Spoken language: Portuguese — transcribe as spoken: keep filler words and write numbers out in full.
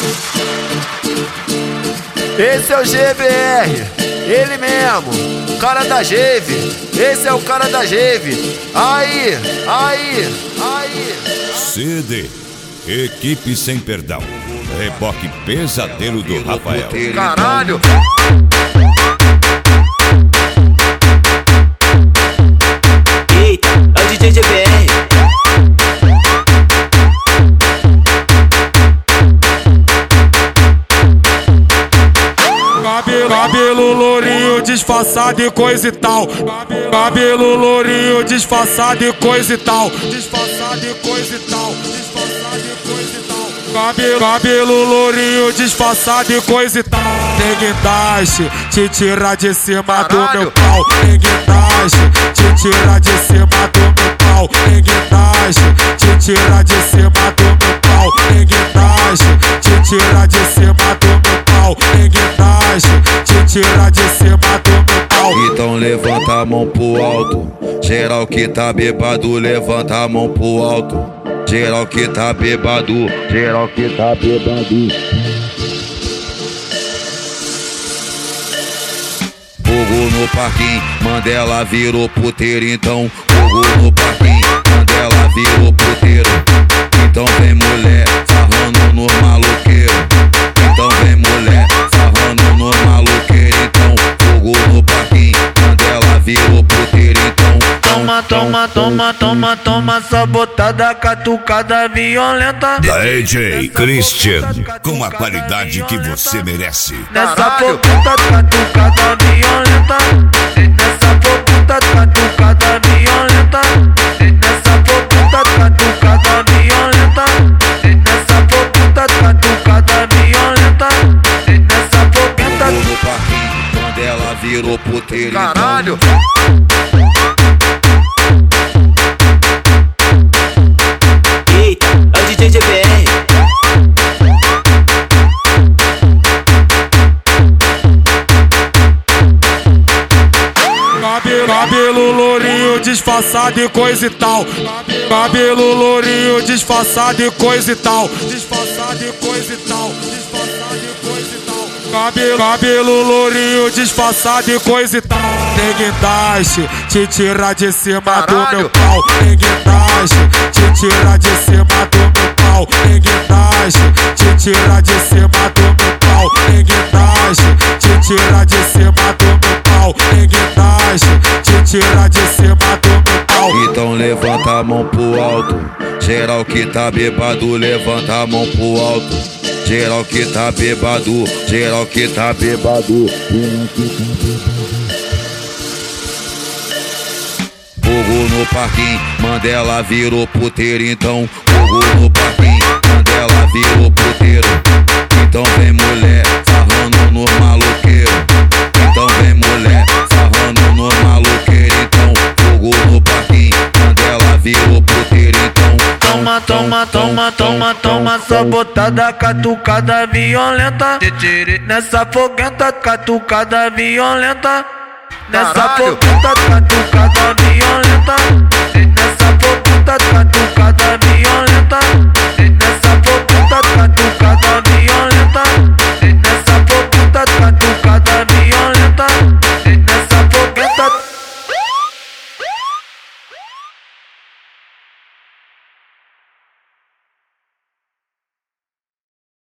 Esse é o G B R, ele mesmo, cara da Geve. Esse é o cara da Geve. Aí, aí, aí. C D, Equipe Sem Perdão, reboque pesadelo do Rafael. Caralho. Eita, é o D J G B R. Cabelo lourinho, disfarçado e coisa e tal. Cabelo lourinho, disfarçado e coisa e tal. Disfarçado e coisa e tal. Disfarçado e coisa e tal. Cabelo, cabelo lourinho, disfarçado e coisa e tal. Tem guindaste, te tira de cima do meu pau. Tem guindaste, te tira de cima do meu pau. Tem guindaste, te tira de cima do meu pau. Tem guindaste, te tira de cima do meu pau. Tem guindaste, te tira de cima do meu pau. Então levanta a mão pro alto. Geral que tá bebado, levanta a mão pro alto. Geral que tá bebado, geral que tá bebado. Fogo no parquinho, Mandela virou puteiro. Então fogo no parquinho, Mandela virou puteiro. Então vem mulher, sarrando no maloqueiro. Então vem mulher, sarrando no maloqueiro. Então fogo no parquinho, Mandela virou puteiro. Então toma, toma, toma, toma, toma, sabotada, catucada violenta. D J Christian, com a qualidade que você merece. Nessa fogueta, catucada violenta. Nessa fogueta, catucada violenta. Nessa fogueta, catucada violenta. Nessa fogueta, catucada violenta. Nessa fogueta no parquinho, Mandela virou puteiro. Caralho. Eita, é o D J G B R. Cabelo, cabelo lourinho, disfarçado e coisa e tal. Cabelo lourinho, disfarçado e coisa e tal. Disfarçado e coisa e tal. Disfarçado e coisa e tal. Cabelo, cabelo lourinho, disfarçado e coisa e tal. Tem guindaste, te tira de cima do meu pau. Tem guindaste, te tira de cima do meu pau. Tem guindaste, te tira de cima do meu pau. Tem guindaste, te tira de cima do meu pau. Tem guindaste, te tira de cima do meu pau. Então levanta a mão pro alto. Geral que tá bebado, levanta a mão pro alto. Geral que tá bebado, geral que tá bebado. Fogo no parquinho, Mandela virou puteiro. Então fogo no parquinho, Mandela virou puteiro. Então vem mulher, sarrando no maloqueiro. Então vem mulher, sarrando no maloqueiro. Então fogo no parquinho, Mandela virou puteiro. Então toma, toma, toma, toma, toma, sabotada, catucada violenta. Nessa fogueta, catucada violenta. Nessa fogueta, catucada violenta. Nessa fogueta, catucada violenta.